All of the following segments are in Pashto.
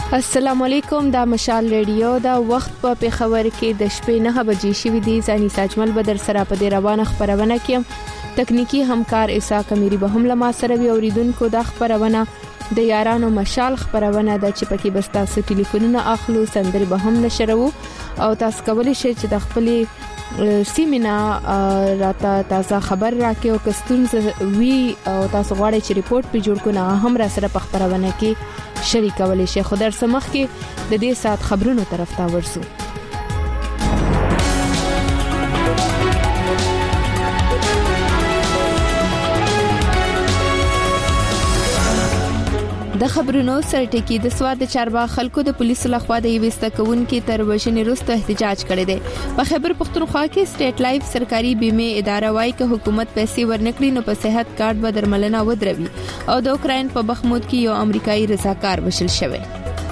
السلام علیکم، دا مشال ریډیو دا وخت په پیښور کې د شپې 9 بجې شوې دي. ځاني ساجمل بدر سره په دې روانه خبرونه کې تکنیکی همکار اسحاق امیری به هم لما سره وی اوریدونکو د خبرونه د یارانو مشال خبرونه د چې پکې بس تاسو ټلیفونونه اخلو سندري به هم نشرو او تاسو کولی شئ چې د خپل سیمینا راته تازه خبر راکې او کستونز وی او تاسو غواړئ چې ریپورت په جوړ کړئ هم را سره په خبرونه کې شریکولی شي. خو در سمخ کې د دې سات خبرونو طرف ته ورسو. د خبرونو سرټکی د سواد د چارباغ خلکو د پولیسو لخوا د یوسته کوونکې تر وژنې وروسته احتجاج کړی دی. په خیبر پختونخوا کې سټیټ لایف سرکاري بیمه اداره وايي چې حکومت پیسې ورنکړي نو په صحت کارت به درملنه ودروي او د اوکراین په بخمود کې یو امریکایي رضاکار وشل شوی.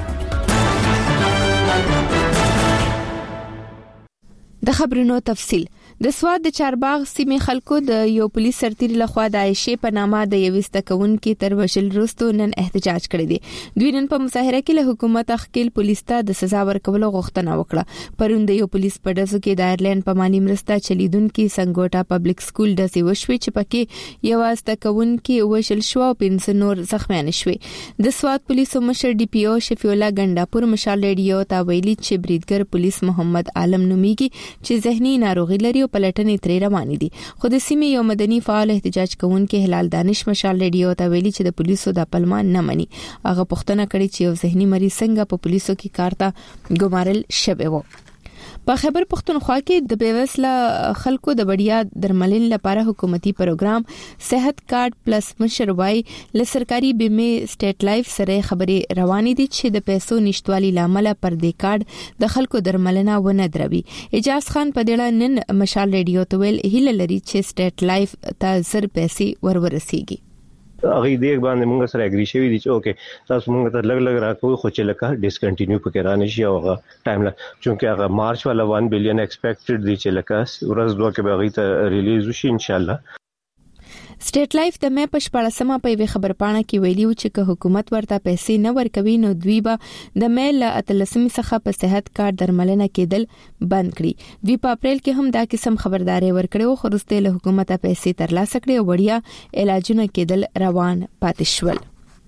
د خبرونو تفصیل د سواد د چارباغ سیمې خلکو د یو پولیس سرتیری لخوا د عائشې په نامه د یوسته کوونکې تر وشل وروسته نن احتجاج کړی دی. دوی نن په مظاهره کې له حکومت خپل پولیس ته د سزا ورکولو غوښتنه وکړه. پرون د یو پولیس په ډزو کې د ایرلند په مالی مرسته چلیدونکو سنگوټا پبلک سکول د سیوشوي چې پکې یو واسطه کوونکې وشل شو او 5 نور زخمیان شوي. د سواد پولیسو مشر ډي پی او شفیع الله ګنداپور مشال ریډیو ته ویلي چې بریدګر پولیس محمد عالم نومیږي چې ذهني ناروغي لري پلټنې ترې روانې دي. خو د سیمې یو مدني فعال احتجاج کوونکې هلال دانش مشال ریډیو ته ویلي چې د پولیسو د پلمان نه مني. هغه پوښتنه کړې چې یو ذهني مریض څنګه په پولیسو کې کار ته ګمارل شوی و. په خیبر پختونخوا کې د بیوسله خلکو د وړیا درملنې لپاره حکومتي پروګرام صحت کارت پلس مشروعي ل سرکاري بیمه سټیټ لایف سره خبري روانې دي چې د پیسو نشټوالي لامل پر دې کارت د خلکو درملنه ونه دروي. اجاز خان په دې نن مشال ریډیو ته ویل هیله لري چې سټیټ لایف ته زر پیسې ورورسیږي. هغه دې باندې موږ سره اګری شوی دي چې اوکې تاسو موږ ته لګ راکوي خو چې لکه ډیسکنټینیو پکې رانه شي او هغه ټایم لا چې هغه مارچ والا 1 بلین ایکسپیکټډ دي چې لکه ورځ دوه کې به غي ته ریلیز وشي ان شاء الله. سټیټ لایف د مې په 14مه په خبر پاڼه کې ویلیو چې حکومت ورته پیسې نه ورکوي نو دوی به د مې له 13 څخه په صحت کارت درملنه کېدل بند کړي. دوی په اپریل کې هم دا قسم خبرداري ورکړو خو وروسته له حکومت پیسې ترلاسه کړي او وړیا علاجونه کېدل روان پاتې شول.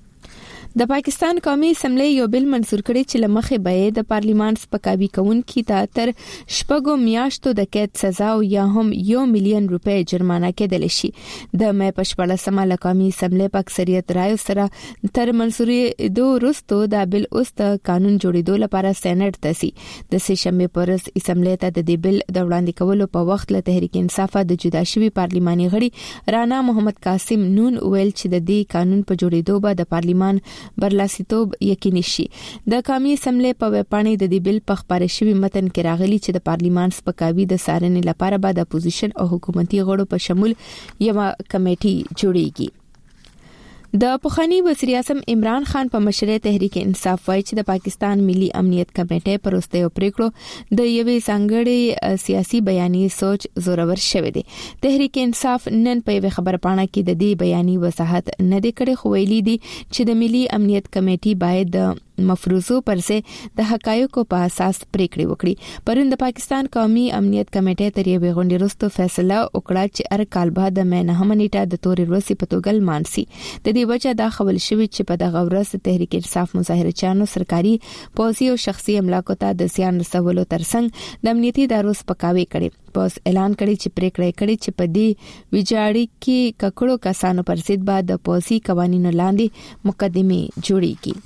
د پاکستان قومي اسمبلی یو بل منسور کړی چې لمخې به د پارلیمان سپکاوي کوونکي ته تر شپږو میاشتو د قید سزا او یا هم 1 ملیون روپۍ جرمانه کېدل شي. د مې په 14مه له قومي اسمبلی په اکثریت رائے سره تر منسوري دوه وروسته د بل اوس د قانون جوړېدو لپاره سېنات ته سي. د سشنبه پرز اسمبلی ته د دې بل د وړاندې کولو په وخت له تحریک انصاف د جدا شوی پارلماني غړي رانا محمد قاسم نون ویل چې د دې قانون په جوړېدو به د پارلمان برلاسیتوب یقیني شي. د قومي اسمبلی په وپاڼې د دې بل په خبره شوی متن کې راغلي چې د پارلمان سپکاوي د سارنې لپاره به د اپوزیشن او حکومتي غړو په شمول یو کمیټي جوړیږي. د پخوانی وزیر اعظم عمران خان په مشرۍ تحریک انصاف وايي چې د پاکستان ملي امنیت کمیټې پر وروستیو پریکړو د یوې ځانګړې سیاسي بیانیې سوچ زورور شوی دی. تحریک انصاف نن په خبر پاڼه کې د دې بیانیې وضاحت نه دی کړی خو ویلي دی چې د ملي امنیت کمیټې باید د مفروضو پرځ د حقایقو په اساس پریکړې وکړي. پرون د پاکستان قومي امنیت کمیټې تر یوې غونډې وروسته فیصله وکړه چې هر کال بعد د مې 9 نیټه د تورې ورځې په توګه لمانځي. د دې وجه دا خبر شوی چې په دغه ورځ تحریک انصاف مظاهرچیانو سرکاري پولیسي او شخصي املاکو ته د زیان رسولو ترڅنګ د امنیتي ادارو سپکاوي کړي. پوس اعلان کړي چې پریکړه کړي چې په دې ویجاړي کې ککړو کسانو پر ضد بعد د پولیسي قوانینو لاندې مقدمه جوړیږي.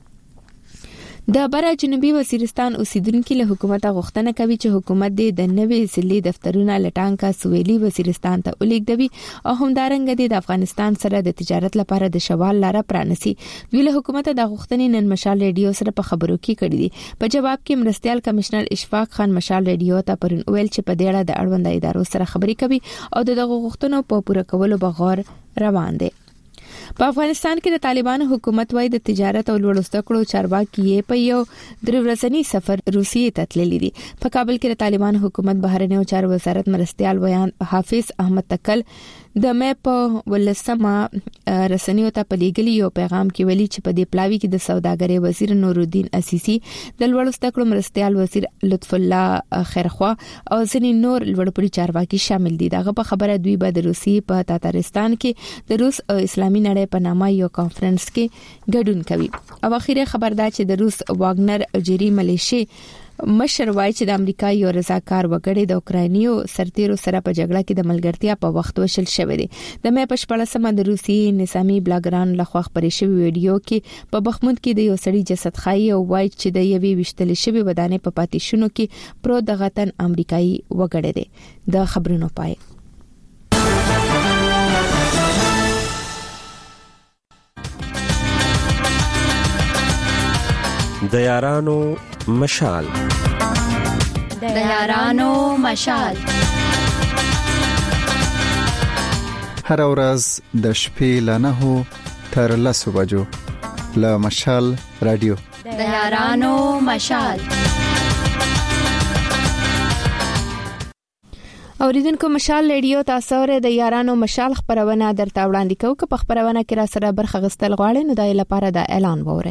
د برا جنوبي وزیرستان اوسیدونکو له حکومت غوښتنه کوي چې حکومت د نوې ضلعي دفترونه لټانکا سویلي وزیرستان ته ولیږدوي او همدارنګه د افغانستان سره د تجارت لپاره د شوال لاره پرانسي. دوی له حکومت د غوښتنې نن مشال ریډیو سره په خبرو کې کړې دي. په جواب کې مرستيال کمشنر اشفاق خان مشال ریډیو ته پرون ویل چې په دې اړه د اړوند ادارو سره خبرې کوي او دغه غوښتنو په پوره کولو بغیر روان دي. په افغانستان کې د طالبانو حکومت وايي د تجارت او لوړ زده کړو چارواکي په یو درورسنی سفر روسیې ته تللی دي. په کابل کې د طالبانو حکومت بهرنیو چارو وزارت مرستيال ویان حافظ احمد تکل د مې په ولسمه رسنیو ته په لیګلی یو پیغام کې ویلي چې په دې پلاوی کې د سوداګرۍ وزیر نورالدین اسیسی، د لوړ زده کړو مرستيال وزیر لطف الله خیرخوا او ځینې نور لوړپوړي چارواکي شامل دي. دغه په خبره دوی به د روسیې په تاتارستان کې د روس اسلامي نړۍ په نامه یو کانفرنس کې ګډون کوي. او اخیری خبر دا چې د روس واګنر الجیري ملیشي مشر وایي چې د امریکا یو رضاکار وګړي د اوکرانیو سرتیرو سره په جګړه کې د ملګرتیا په وخت وشل شوی دی. د مې په 14مه د روسي نظامی بلاګرانو لخوا خبرې شوی ویډیو کې په بخمود کې د یو سړي جسد ښایي او وایي چې د یوې وشتل شوی ودانې په پاتې شونو کې پرو د غتن امریکایي وګړي دی. د خبرونو پای. د یارانو مشال. د یارانو مشال. هر ورځ د شپې ل 9 تر 10 بجو له مشال رادیو. د یارانو مشال. اوریدونکو مشال رادیو تاسو ر د یارانو مشال خبرونه درته وړاندې کوو. که په خبرونه کې را سره برخه غستل غواړئ نو د لپاره د اعلان ووره.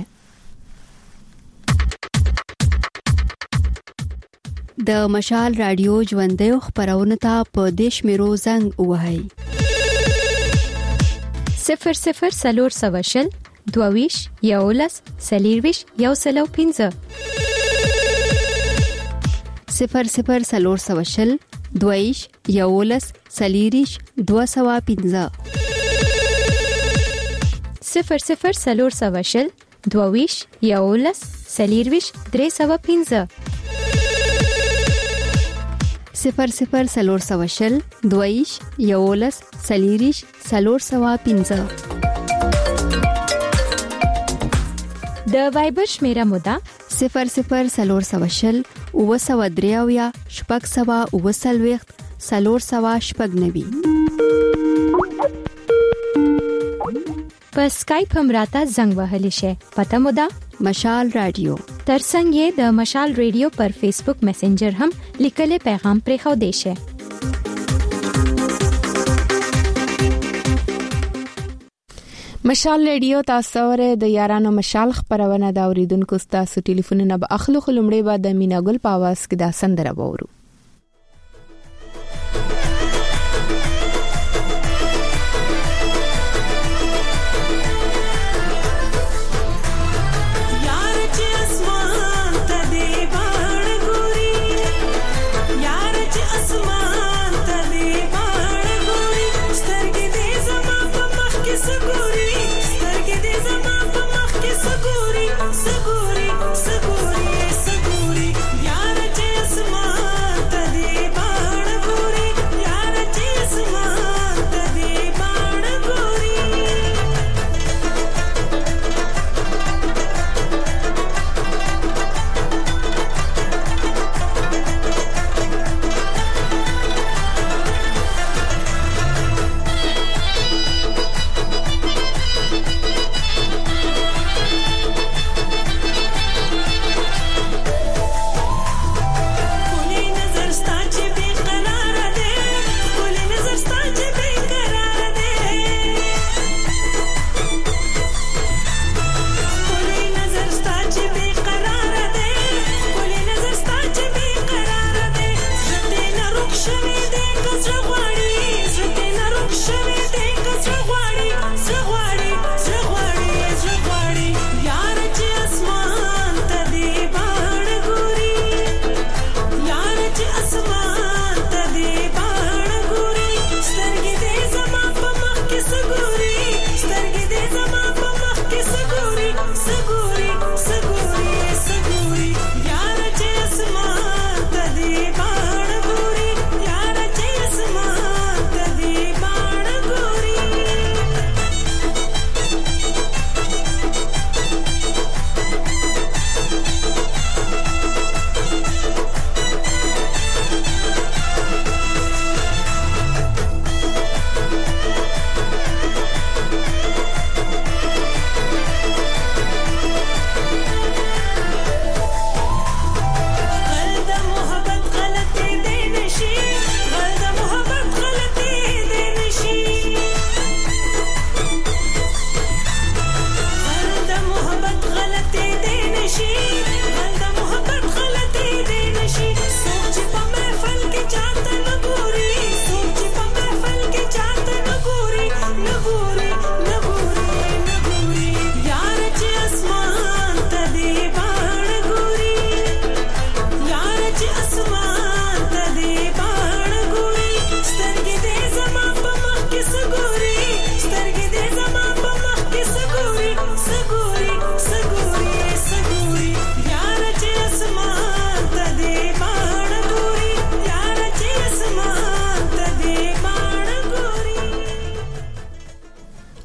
د مشال رادیو ژوندۍ خبرونه ته په دیش میرو زنګ وهاي 00 سلور سواشل دوویش یولس سلیرویش یوسلو 15 00 سلور سواشل دوویش یولس سلیریش 215 00 سلور سواشل دوویش یولس سلیرویش 315 00 سلور سواشل دویش یولس سلیریش سلور سوا 15 د وایبر شمیره مودا 00 سلور سواشل او سوا دریاویا شپږ سوا او سلويخت سلور سوا شپږ نوي. په سکایپ هم راته زنګ وهلی شي. پته مودا مشال رادیو. ترڅنګ یې د مشال رادیو پر فیسبوک میسنجر هم لیکل پیغام پرې خو دی شي. مشال رادیو تاسو ر د یارانو مشال خبرونه دا اوریدونکو تاسو ټلیفونونه به اخلو خلمړې به د میناګل په आवाज کې دا سندره وورو. Saguri, saguri, saguri, yaar je asmaan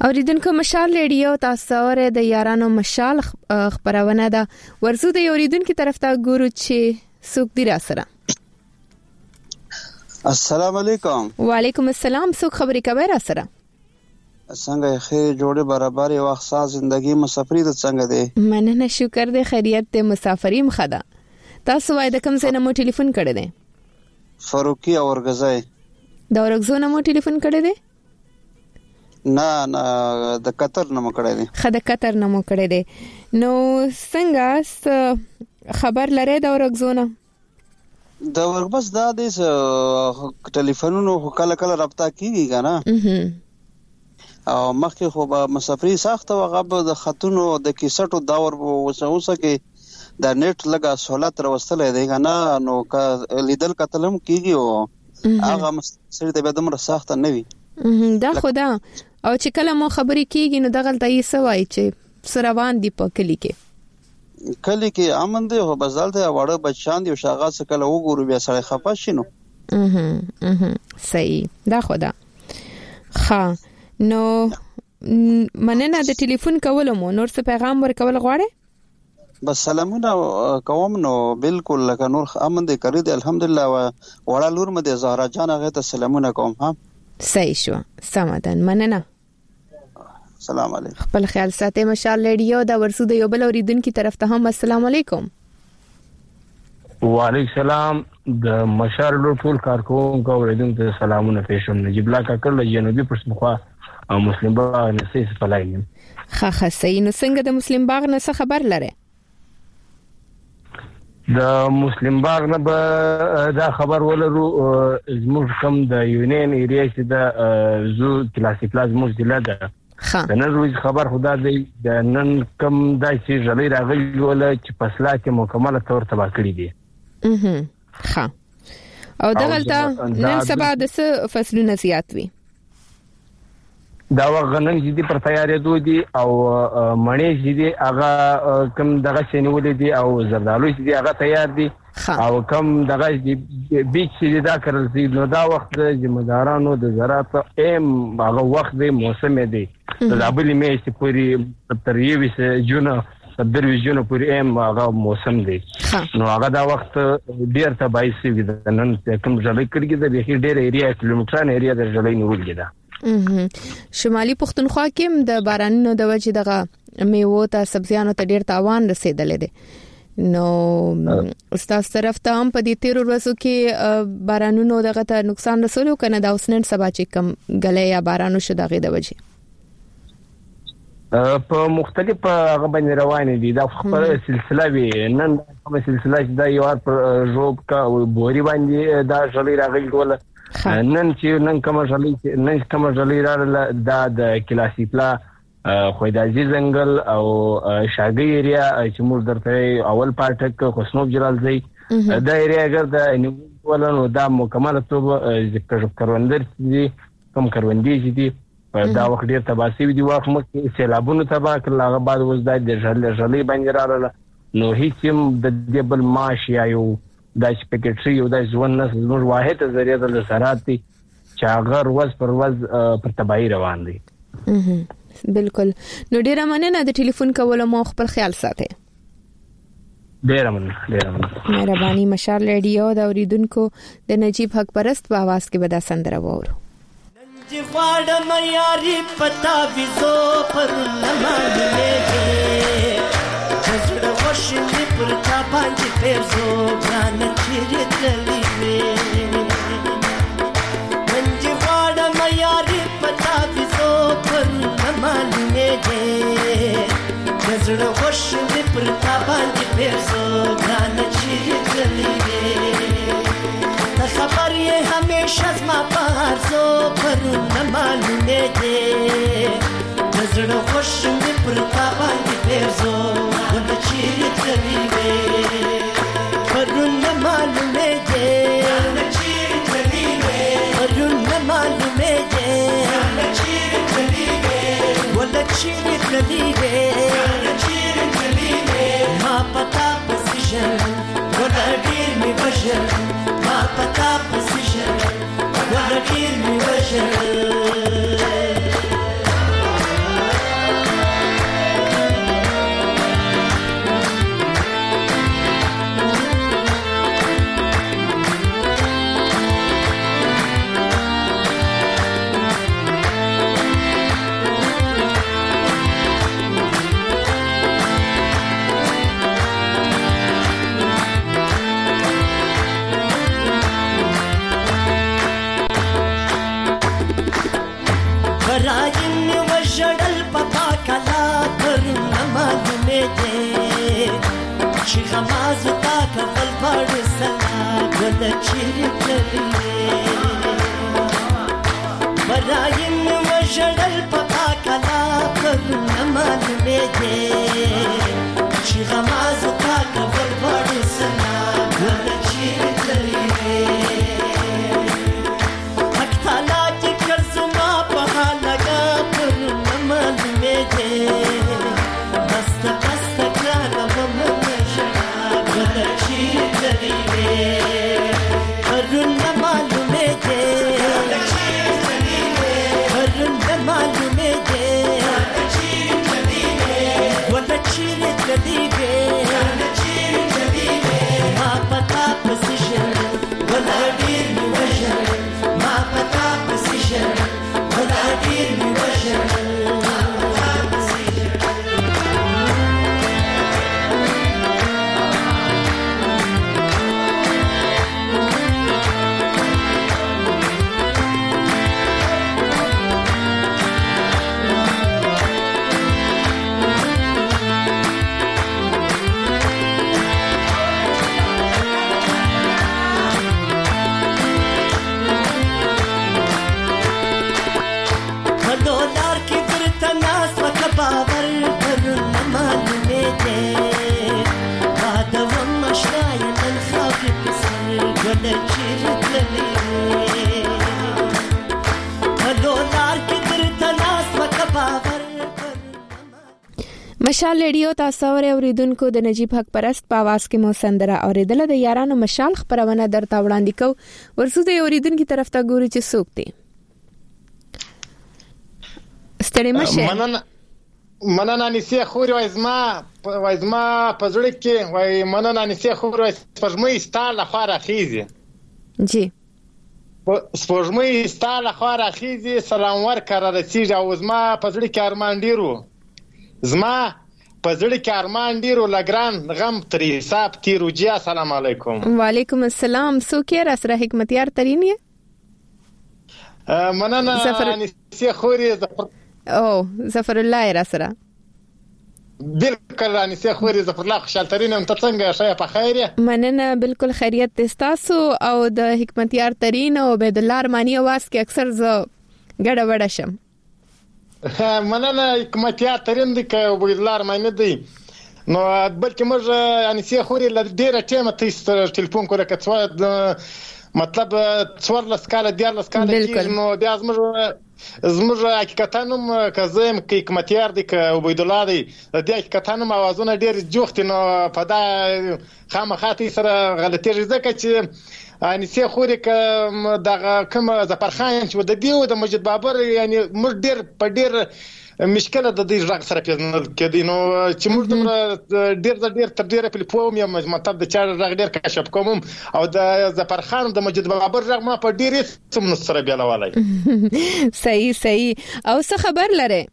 اوریدونکو مشال ریډیو تاسو اوره د یارانو مشال خبرونه ده ورزو د اوریدونکو طرف ته ګورو چې څوک دی را سره. السلام علیکم. وعلیکم السلام. څوک خبرې کوي را سره؟ څنګه خیر جوړه برابر یو وخت زندگی مسافری د څنګه دی؟ مننه شکر دې خیریت دې مسافری مخدا. تاسو وای د کوم ځای نه مو ټلیفون کړی دی؟ فاروقی اورګزای. د اورګزو نه مو ټلیفون کړی دی؟ نه د قطر نه مو کړی دی. خد قطر نه مو کړی دی. نو څنګه خبر لري د اورګزو نه؟ د وربس دا د ټلیفونونو کله کله رابطه کیږي کنه. او مخکې خو به مسافری سخت وغه د خطونو د کیسټو داور اوسه کې د نت لګه سہولت راوستلې دی کنه. نو لیدل کتلم کیږي او هغه مسافری ته به دمر سخت نه وي. دا خدا او چې کله مو خبرې کیږي نو دغه تاسو سوای چې سروان دی په کلی کې امن دی خو بزالته وړه بچان دی شاغه کله وګورو بیا سره خپه شینو. صحیح دا خدا. ها نو مننه د ټلیفون کولو مو نور څه پیغام ورکول غواړي؟ بس سلامونه کوم. نو بالکل لکه نور امن دی کړی دی الحمدلله. وړه لور مده زهرا جان هغه ته سلامونه کوم. ها صحیح شو سمادن مننه. السلام علیکم. خپل خیال ساتئ. مشال ریډیو دا ورسو د یو بل اوریدونکو طرف ته هم السلام علیکم. وعلیکم السلام. د مشال ټول کارکونکو اوریدونکو ته سلامونه پېښوم. نجیب الله کاکړ له جنوبي پښتونخوا او مسلم باغ نه سې سپلایم. خا صحیح. نو څنګه د مسلم باغ نه څه خبر لره؟ د مسلم باغ نه به دا خبر ولرو زموږ کوم د یونین ایریا چې د زو کلاسیک لازم ضلع ده. د نن ورځ خبر خدا دی د نن کوم دای چې جلې راغلی ولا چې فصله کې مکمله تور تبا کړی دي. ها او دغلته نن سبا د څه فصلونه زیات وي؟ دا وغنن چې دي پر تیارې دوی دي او مڼې چې دي هغه کم دغه شنولې دي او زردالو چې دي هغه تیار دي او کم دغه بیچ چې دا کړل دي. نو دا وخت د جمعدارانو د زراعت هغه وخت دی موسم دی د ابلي مې چې پوری تر 20 جون تر 20 جون پوری هغه موسم دی. نو هغه دا وخت ډیر تبعی سي د نن کوم ځای کېږي د به ډیر ایریا کیلومتران ایریا د ځای نیولګي دا. شمالي پښتونخوا کې د بارانونو د وجې دغه میوه ته سبزیانو ته ډیر تاوان رسیدلی دی. نو استاد طرف ته هم په دې 13 ورځو کې بارانونو دغه ته نقصان رسولو کنه دا اوسنن سبا چې کم غلې یا بارانو شو دغه د وجې په مختلف هغه باندې روان دي. دا خبره سلسله وی نن کومه سلسله چې دا یو پر روب کا بوري باندې دا ژلې راغلی ول. نن چې نن کومه ژلې راغله دا د کلاسیکلا خویدازي زنګل او شاګي ایریا چې موږ درته اول پارټک خوشنوب جلالزي دا ایریا اگر د ولنو دا مکمله توګه ذکر کروندر دي کوم کروندې دي دا وخت ډیر تباسي دي. واخ مکه سیلابونو تبا کړل هغه بعد وز د ژلې باندې رااله. نو هیڅ هم د دبل ماش یا یو د سپیکټري یو د ځوان نس زموږ واحد ذریعہ د زراعت دي چې هغه ورځ پر ورځ پر تباہي روان دي. بالکل. نو ډیر مننه د ټلیفون کولو مو خپل خیال ساتئ. ډیر مننه. مهرباني. مشال ریډیو د اوریدونکو د نجیب حق پرست په आवाज کې به دا سندره وورو. ننجی غواړه معیاري پتا ویزو پر لمانځلې زړه وشلې پر تا باندې پېرزو ګران چیرې تللې وې. ننجی غواړه معیاري پتا ویزو پر لمانځلې زړه وشلې پر تا باندې پېرزو ګران چیرې تللې وې. ته خبر یې همیشه زما په هرڅو پرونه معلومې دي زړه وشلې پر تا باندې پېرزو ګران چیرې تللې وې. پرونه معلومې دي پرونه معلومې دي ولا چیرې تللې وې. ما پتا پسې ژړل ولا ډېر مې وژړل. ما پتا پسې ژړل ولا ډېر مې وژړل. چې غماز تا کفل پاړ سلا ګل چیرې برایم وژړل په کلا پر معلومه دې چې غماز تا کفل پاړ سلا ګل چیرې اکتالا چې کړسما په لگا پر معلومه دې بست بست کړه ومنه ګل چیرې پرون معلومه دې مشال ریډیو تاسو اوریدونکو د نجیب حق پرست په आवाज کې مو سندره اوریدله د یارانو مشال خبرونه درته وړاندې کو ورسو د اوریدونکو طرف ته ګوري چې څوک دی ستړي مشه مننه نسیه خوري وایزما پزړه کې وای مننه نسیه خوري سپږمې ستاله خاره خيزي جی سپږمې ستاله خاره خيزي سلام ورکړه رسیږي او زما پزړه کې ارمان ډیرو زما پزړه کې ارمان ډیرو لګران غم تری حساب تیرو جی السلام علیکم وعلیکم السلام سوکیر اسره حکمتیار ترینی مننه نسیه خوري او ظفر الله راسره بالکل نسیه خوري ظفر الله خوشحال ترین ته څنګه شای په خیر مننه بالکل خیریت تاسو او د حکمتیار ترین او عبد الله ارمانی आवाज کې اکثر ز ګډه وډه شم مننه حکمتیار ترین د عبد الله ارمانی دی نو بلکې موږ نسیه خوري ل ډیره ټیمه ته ټلیفون کوله کڅو مطلب 14 کال 14 کال کې نو بیا زموږ حقیقتا نوم کزم کې حکمتیار دی ک عبد الله دی د حقیقتا نوم اوازونه ډیر جوخت نو په دا خامخاتی سره غلطی ځکه چې نسیه خوري ک دغه کوم ظفرخان چې د دیو د مجید بابر یعنی موږ ډیر په ډیر مشکله د دې ځای سره پیژنل کېدی نو چې موږ ډیر تر ډیره په پوم یم مطلب د چار ځای ډیر کشف کوم او د ظفرخان د مجید بابر ځای ما په ډیر څوم سره بیلوالای صحیح او څه خبر لره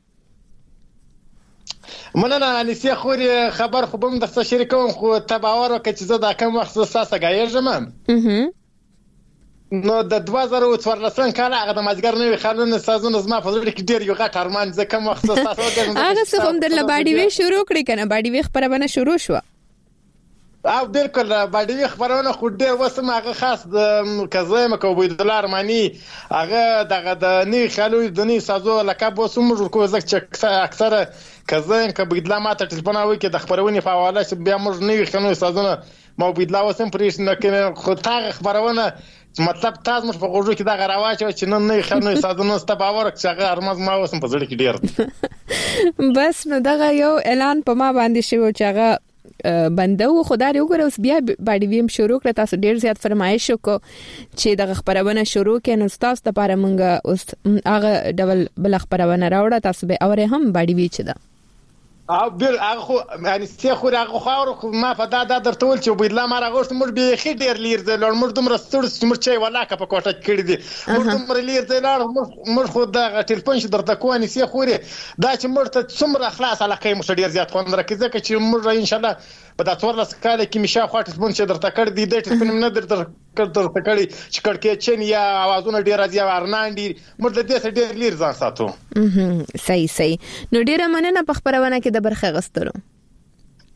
مننه نسیه خوري خبر خو بم د شریکوم خو تباور وکړي چې زه دا کوم وخت ساسه غایږم نو د 2014 کال هغه د مازګر نوې خلونو سازونه زما په ځل کې ډیر یو غټ ارمان ځکه مخ تاسو وګورئ هغه څه هم در باډي وی شروع کړی کنه باډي وی خبرونه شروع شو او بالکل باډي وی خبرونه خو ډیر وسم هغه خاص د کزایم کو عبد الله ارمانی هغه دغه د نوې خلوی د نوې سازو لقب وسم کو ځکه اکثر کزایم ک بيدلا ماته ټلیفون وکي د خبرونه په حواله بیا موږ نوې خلوی سازونه مو بيدلا وسم پرېښ نه کنه خو تا خبرونه مطلب تاسو مش په غوږو کې دا غراواچ چې نن نه خنو سازونه ست باور چې هغه ارمز ما وسم په ځل کې ډیر بس نو دغه یو اعلان په ما باندې شو چې هغه بنده و خدای وګوره اوس بیا باډي ویم شروع کړ تاسو ډیر زیات فرمایش وکړو چې دغه خبرونه شروع کړي نو تاسو لپاره مونږ اوس هغه ډول بل خبرونه راوړه تاسو به اوره هم باډي وی چې دا او بل هغه یعنی څه خو هغه خو ما په دا درته ول چې عبد الله ما راغوست موږ به خې ډیر لیر د لور موږ دومره ستړي چې چای ولاکه په کوټه کړی دي موږ دومره لیر د لور موږ خو دا ټلیفون چې درته کوانی څه خوري دا چې موږ ته څومره اخلاص علاقه موږ ډیر زیات خوند راکې ځکه چې موږ ان شاء الله په دا 14 کال کې مشه خو ټلیفون چې درته کړ دي د ټلیفون نه درته کړی چې کړکې چن یا اوازونه ډیر ازیا ورناندي موږ د دې سره ډیر لیر ځان ساتو صحیح نو ډیره مننه په خبرونه کې د برخه غستلو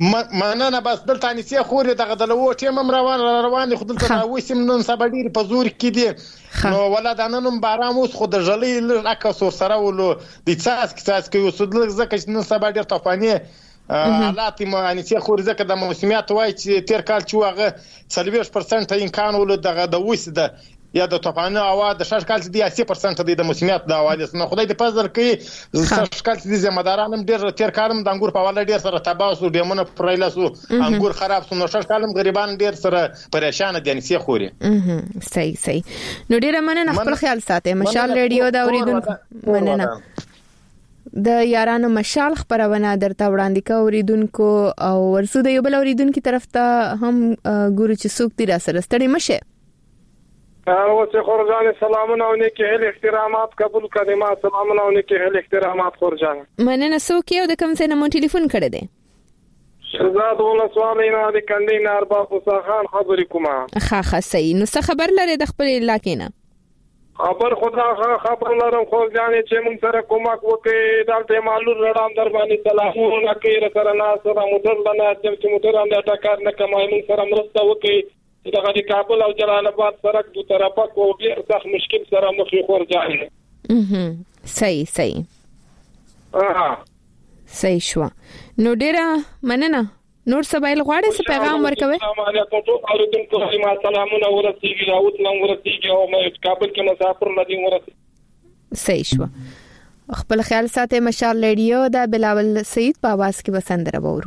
مننه بس دلته انسه خوري دغه د لو ټیم روان خو دلته راوسم نن سبا ډیر په زور کې دي نو ولادانم بارام اوس خو د جلې لکه سور سره ولو د تاسو کې وسود زکه چې نن سبا ډیر طوفاني حالات ما انسه خوري زکه د موسمیات وای چې تیر کال چې هغه 40% امکان ول دغه د وسده یا د طوفان هوا د شش کال دی 80% د موسمیات د حواله نو خدای دې پزر کوي شش کال دي زمدارانم ډیر تیر کارم د انګور په حواله ډیر سره تباسو ډیمونه پرایلاسو انګور خراب سو نو شش کالم غریبان ډیر سره پریشان دي انسه خوري صحیح نو ډیر مننه خپل خیال ساتئ مشال ریډیو دا اوریدونکو مننه د یارانو مشال خبرونه درته وړاندې کا اوریدونکو او ورسو د یو بل اوریدونکو طرف ته هم ګورو چې څوک تیر سره ستړي مشه او چې خورجان سلامونه او نیکی هل احترامات قبول کړئ ما سلامونه او نیکی هل احترامات خورجان مننه څوک یو د کوم څه نه مو ټلیفون کړی دی شهزاد ولا سوالینا د کندین ارباب وسخان خبرې کومه ښه صحیح نو څه خبر لري د خپل علاقې نه خبر خدا خبر لرم خورجان چې موږ سره کومک وکړي دلته معلوم رډام در باندې سلامونه کوي سره ناصر موټر لنه چې موټر باندې ټکر نه کمای موږ سره مرسته وکړي دغه د کابل او جلال آباد سړک دوه طرفه کو ډیر سخت مشکل سره مخ خورجان صحیح صحیح شو نو ډیره مننه نور سبایل غواړي څه پیغام ورکوي السلام علیکم ټول اوریدونکو ما سلامونه ورسیږي راوت نن ورسیږي او مې کابل کې مسافر ندی ورسیږي صحیح شو خپل خیال ساتئ مشال ریډیو دا بلاول سعید په आवाज کې بسندره وورو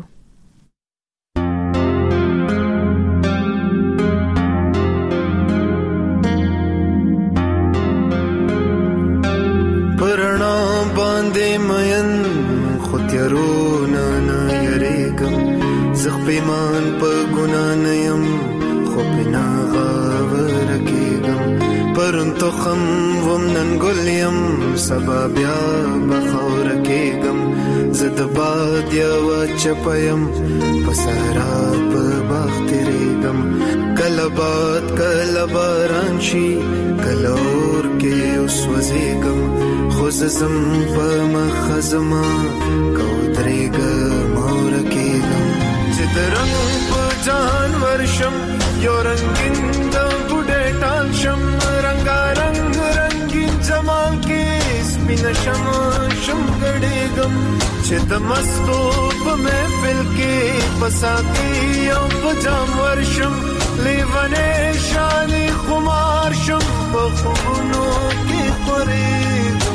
پرنا باندې مین خطرونه نه یریګم زخ پیمان په ګنا نه يم خو بنا غاور کېګم پرون تو خم ومنن ګلیم سبا بیا بخور کېګم زد باد یو چپیم پسرا په باختریګم کله باد کله باران شي کله اور کې اوس وزېګم خو زم په مخزما کو درېګم اور کېګم چې درنګ په جان ورشم یو رنگین د بډې ټال شم رنگارنګ رنگین جمال کې سپین شم ګډېګم چې د مستو په محفل کې پساتی او په جام ورشم لیوانه شانې خمار شم په خوبونو کې خورېږم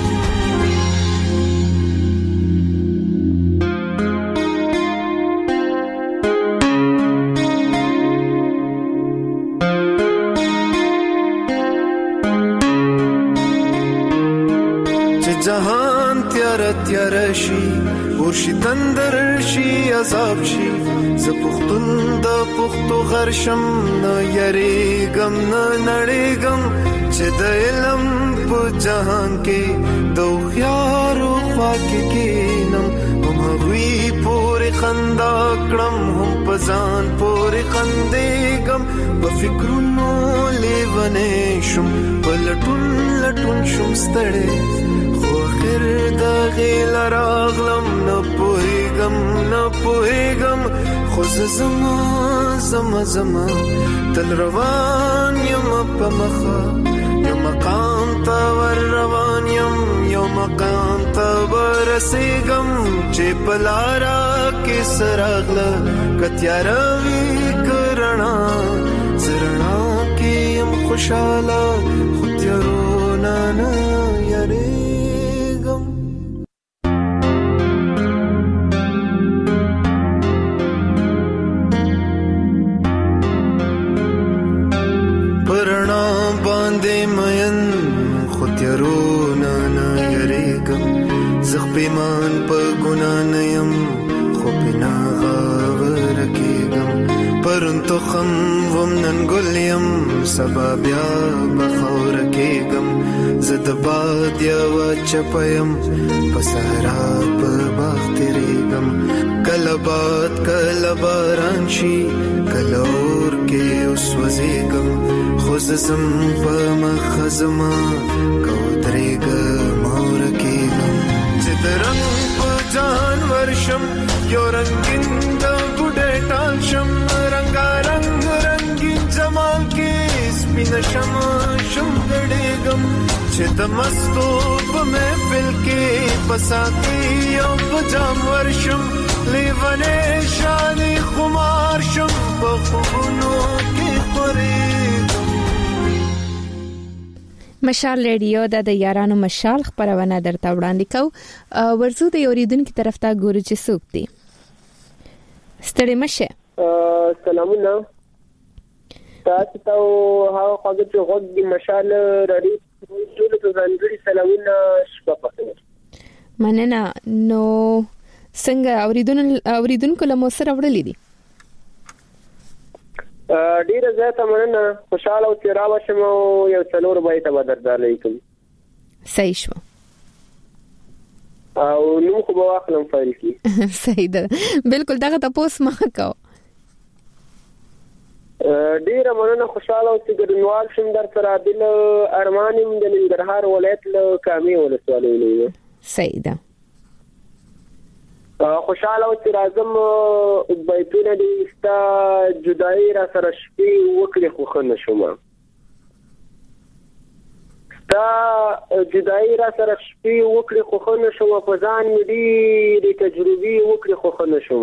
جهان تیار شي ورشي تندر شي عذاب شي ز پختون د پختو غرشم نه یریګم نه نړیګم چې د علم په جهان کې د خيارو خواکې کینم هم وی پورې خندا کړم هم پزان پورې خندېګم په فکرونو لیونه شم پلټون لټون شم ستړې خیر د غیل راغلم نه پوهیږم خو زما تل روان یم په مخه یو مقام ته ور روان یم یو مقام ته ورسېږم چې په لاره کې سراغله کتیاره وي کرنا زرنا کې یم خوشاله خو تیارونه نه یاري پیمان په ګنا نه يم خو بنا غاور کېګم پرون تو خم ومنن ګلیم سبا بیا بخور کېګم زد باد یو چپیم پسرا په باختریګم کله باد کله باران شي کله اور کې اوس وزېګم خو زم په مخزما کو درېګم اور کېګم درنګ په جان ورشم یو رنگین د شمع شم ګډېږم چې د مستو په محفل کې پساتې او په جام ورشم لیونې شانې خمار شم په خوبونو کې خورېږم. مشال ریډیو د یارانو مشال خبرونه درته وړاندې کو. ورزو د اوریدونکو طرف ته ګورو چې څوک دی. ستړي مشه. سلامونه. تاسو ته هغه خواږه چې غوږ د مشال رډي ټول ته ځانګړي سلامونه شپه پخیر. مننه. نو څنګه اوریدونکو له مو سره وړلې دي؟ ډیره زیاته مننه. خوشاله او تیراوه شم یو څلور بایته به درځلې کوم. صحیح شو. او نو خو به واخلم فایل کې. صحیح ده. بالکل دغه تاسو ما کو. ډیره مننه. خوشاله او ګډونوال شم در سره دل ارمانم د ننګرهار ولایت له کامي ولسوالۍ نه. صحیح ده. خوشاله او راځم بیتونه دې ستا جدای را سره شپې وکړې خو خنه شوم. ستا جدای را سره شپې وکړې خو خنه شوم. په ځان مې ډېرې تجربې وکړې خو خنه شوم.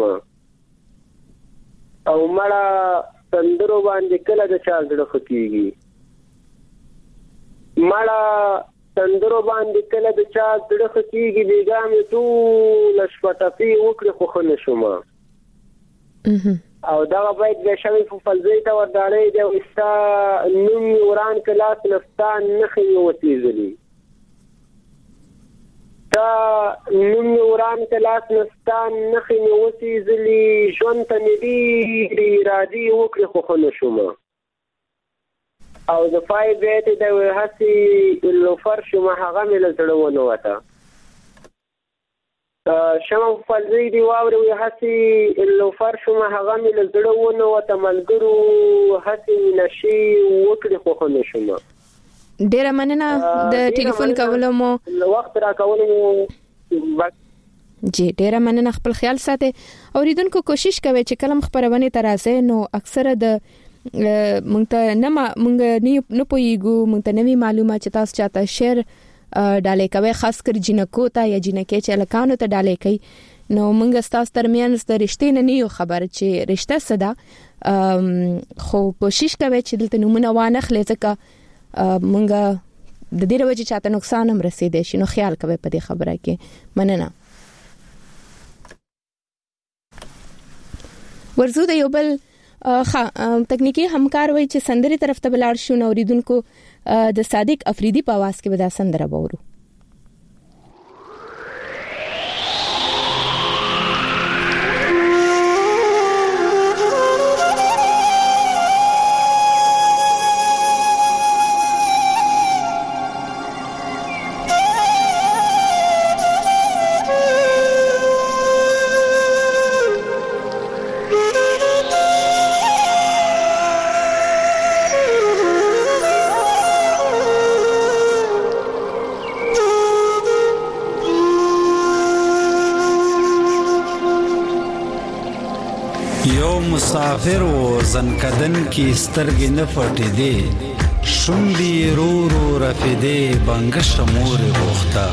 او مړه سندرو باندې کله د چا زړه خکېږي. مړه سندرو باندې کله د چا زړه خکېږي. بیګا مې ټوله شپه ټپې وکړې خو ښه نه شوم. او دغه بیت بیا شوی په فلزۍ ته ورډالۍ دی او ستا نوم مې وران که لاس نه ستا نښې مې وتېزلي. ستا نوم مې وران که لاس نه ستا نښې مې وتېزلي. ژوند ته مې ډېرې ارادې وکړې خو ښه نه شوم. او د فای بیت د هسي لوفر شوم هغه مې له زړه ونه وته. شمع فلزۍ دی واورې وي هسي لوفر شوم هغه مې له زړه ونه وته. ملګرو هسي نشي وکړې خو ښه نه شوم. ډیره مننه د ټلیفون کولو مو وخت را کولو مو. جی ډیره مننه. خپل خیال ساتئ. اوریدونکو کوشش کوئ چې کلم خبرونه ترازه نو اکثره د مونږ ته نه پویګو مونږ ته نوی معلومات چې تاسو چاته شیر ډالې کوي خاص کر جنکو ته یا جنکې چې لکانو ته ډالې کوي. نو مونږ تاسو ترمنځ د رښتې نه یو خبر چې رښتا صدا خو کوشش کوي چې دلته نمونه وانه خلې ځکه مونږ د دې وجه چاته نقصان هم رسیدي شي. نو خیال کوي په دې خبره کې. مننه. ورزو د یو بل تکنیکی همکار وای چې سندري طرف ته بلار شو. نو اوریدونکو د صادق افریدي په आवाज کې ودا سندره وورو. مسافر و زنکدن کی سترګې نه پټې دي. شونډې رو رو رفیدې بنګش مور بوخته.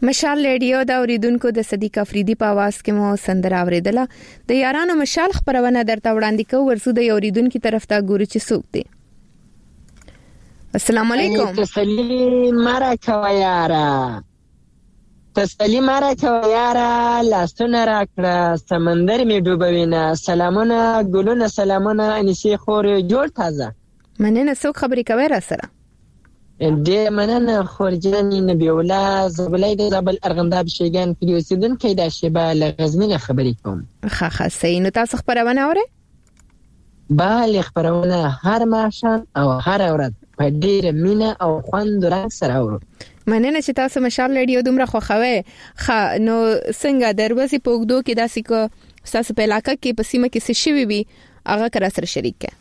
مشال ریډیو دا اوریدونکو د صدیق افریدي په आवाज کې مو سندره اوریدله. د یارانو مشال خبرونه درته وړاندې کوو. ورسو د اوریدونکو طرف ته ګورو چې څوک دی. السلام علیکم. تسلیم مرکه یارا، تسلیم مرکه یارا، لاستونه راکړه سمندر می ډوبوینه، سلامونه ګلونه سلامونه انسی خور جوړ تازه. مننه. څوک خبرې کوي را سره؟ دې مننه خورجاني نبی الله زبلای د زبل ارغنداب شیګان کې اوسیدونکو د شیبه لغزنی خبرې کوم. خا صحیح. نو تاسو خبرونه اورئ؟ بله خبرونه هر ماشام او هر ورځ په ډیره مینه او خوند رنګ سره اورو. مننه چې تاسو مشال ریډیو دومره خوښوي. نو څنګه دروازې په وګدو کې داسې کو تاسو په علاقه کې په سیمه کې څه شوي وي هغه کر سره شریک کړئ.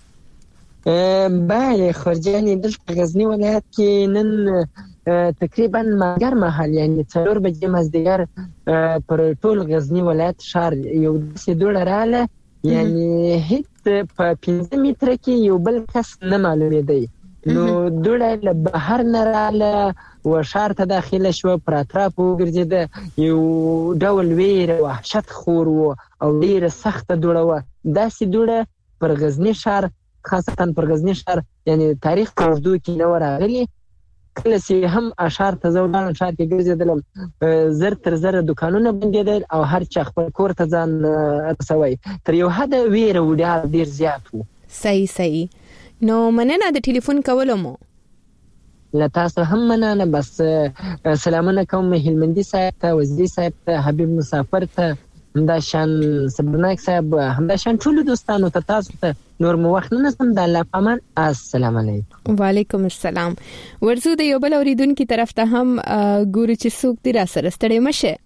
بله خورجاني دلته غزنی ولایت کې نن تقریبا ماګر مهال یعنی 4 بجې مازدیګر پر ټول غزنی ولایت شهر یو څه دوړه رااله، یعنی هیڅ په 15 متره کې یو بل کس نه معلومېدی. نو دوړه له بهر نه رااله و شهر ته داخله شو، پر اطراف وګرځېده، یو ډول ویره وحشت خور و او ډیره سخته دوړه و. داسې دوړه پر غزنی شهر خاصتا پر غزنی شهر یعنی تاریخ په اوږدو کې نه راغلی. کله چې هم اشار ته ځوړان شهر کې ګرځېدلم، زر تر زر دکانونه بندېدل او هر چا خپل کور ته ځان رسوي. تر یو حده ویره و ډېر زیات و. صحیح. نو مننه د ټلیفون کولو مو. له تاسو هم مننه. بس سلامونه کوم هلمندي صاحب ته، وزیری صاحب ته، حبیب مسافر ته، همداشان صبرناک صاحب، همداشان ټول دوستانو ته، تاسو ته نور مو وخت نه سم. د الله پامان. السلام علیکم. وعلیکم السلام. ورزو د یو بل اوریدونکو طرف ته هم ګورو چې څوک دی را سره. ستړي مشه.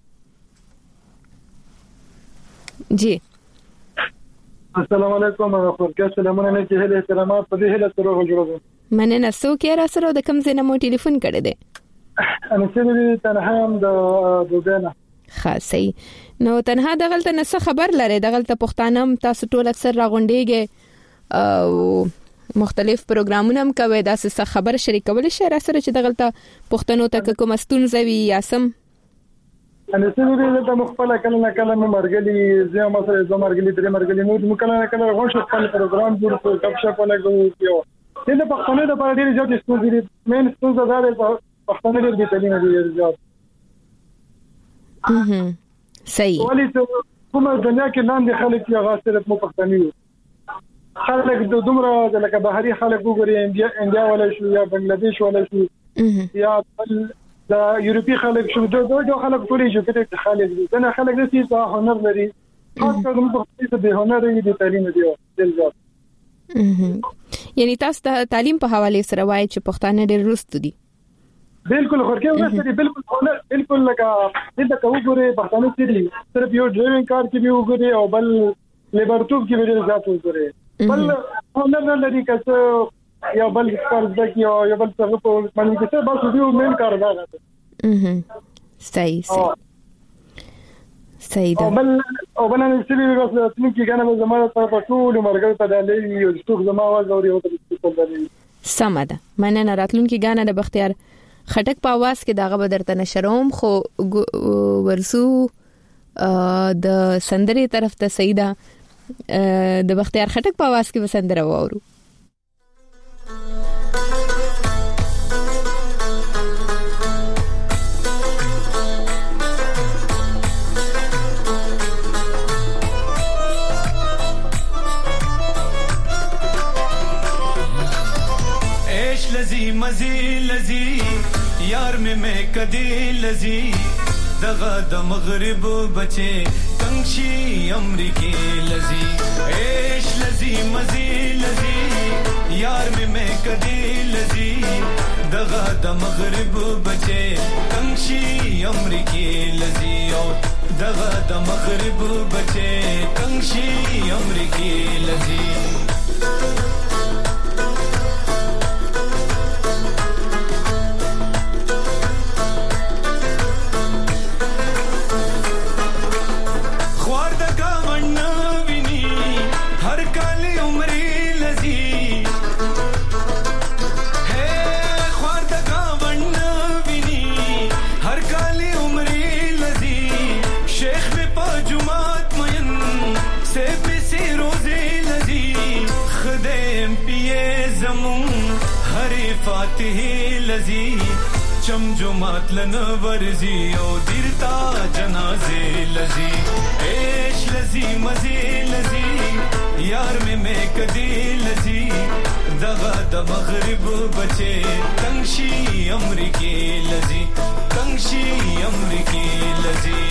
جی السلام علیکم. خورګه سلامونه نه چې هله احترامات په دې هله سره وجوړو. مننه. څوک را سره د کوم ځای نه مو ټلیفون کړی دی؟ انا سېدی تنها د دوګانا. خاصي. نو تنها دغلته نه څه خبر لري؟ دغلته پښتانم تاسو ټول اکثر راغونډيږي او مختلف پروګرامونه هم کوي. دا څه خبر شریکول شي را سره چې دغلته پښتنو ته کوم ستونزې وي یا سم؟ انا سېدی د مخفله کله مرګلي زه ما سره زما مرګلي درې مرګلي نو کله غوښ خپل پروګرام جوړ کړ، کب شپ ولګو کیو. دغه پښتنو د پر ډېر ځات ستونزې دي. مین ستونزه دا ده پښتنو ډېر دي تعلیم دي ځات. صحیح. ولی کومه دنیا کې لاندې خلک یا غاصب مو پښتني خلک د دومره د لکه بهري خلک وګوري، انډیا ولا شو یا بنگلاديش ولا شو یا د یورپی خلک شو، دوه خلک ټولې شو کته خلک دي. دا خلک د سي ته هنر لري، خاصه د پښتني د هنر دي تعلیم دي دلته. یعنی تاسو ته تعلیم په حواله سره وایي چې پښتانه ډېر رست دي؟ بالکل خورکه ورسره بالکل لکه دلته وګوري پښتانه سړي صرف یو ډرایوینګ کار کې به وګوري او بل لیبرټوب کې به ځات وګوري، بل هنر نه لري کڅ یا بل کار د کې یا بل څه په باندې کې بس یو مین کار دا. صحیح ده. او بل نه سړي بس تنو کې کنه زموږ په ټول مرګ ته دالې یو څوک زما आवाज اوري او په دې سمده. مننه. راتلونکي غانه د بختیار خټک په आवाज کې داغه بدرته نشروم. خو ورسو د سندري طرف ته سیدا د بختیار خټک په आवाज کې وسندره وورو. لذی مزی لذی یار میں کدی لذی دغه د مغرب بچے کنشی امریکی لذی ایش لذی مزی لذی یار میں کدی لذی دغه د مغرب بچے کنشی امریکی لذی او دغه د مغرب بچے کنشی امریکی لذی हर काली उम्र زمون هرې فاتحه لذي چم جمعات لن ورزي او دیرتا جنازه لذي عيش لذي مزه لذي یار میں کدی لذي دغه د مغرب بچي تنگشي امریکي لذي تنگشي امریکي لذي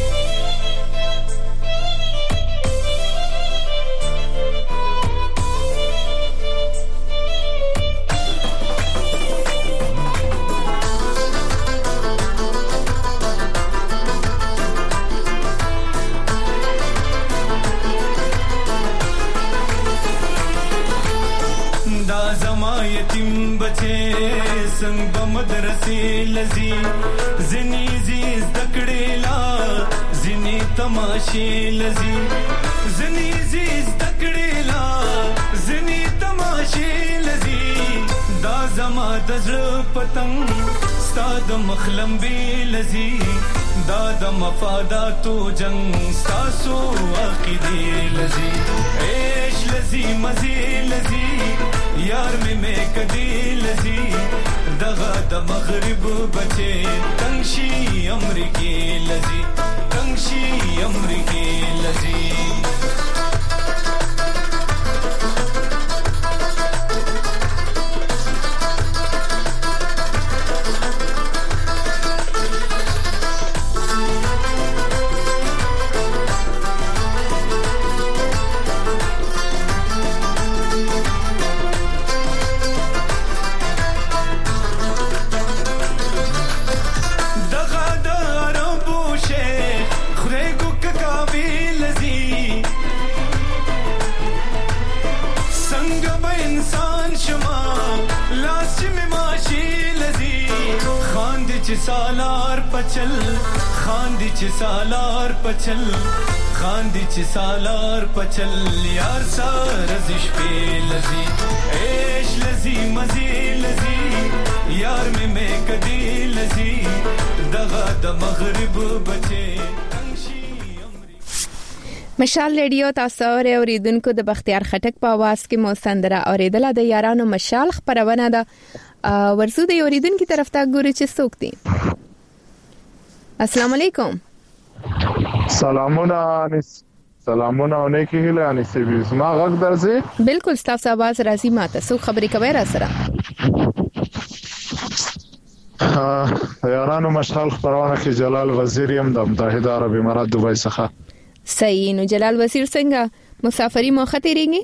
یتیم بچے سنگ بمدرسے لذی زنی زیز دکڑیلا زنی تماشے لذی زنی زیز دکڑیلا زنی تماشے لذی دا زما دزر پتنگ ستاد مخلم بی لذی دا د مفاداتو جنگ ستاسو عقیدے لذی عیش لذی مزی لذی یار میں کدی لذی دغه د مغرب بچے تنگشي امریکي لذی تنگشي امریکي لذی سالار پچل خاندی چ سالار پچل خاندی چ سالار پچل یار سار زش پہ لذی عیش لذی مزی لذی یار میں کدی لذی دغه د مغرب بچے مشال ریډیو تاسو اوریدونکو د بختیار خټک په आवाज کې مو سندره اوریدله د یارانو مشال خبرونه ده ورسو د اوریدونکو طرف ته ګوري چې څوک دي السلام علیکم سلامونه او نیکی هیله انس بیس ما غږ درځي بالکل تاسو आवाज راځي ماته څو خبرې کوي را سره یارانو مشال خبرونه کې جلال وزیر يم د متحده عرب امارات دوبای څخه صحیح نو جلال وزیر څنګه مسافری موخه تیریږي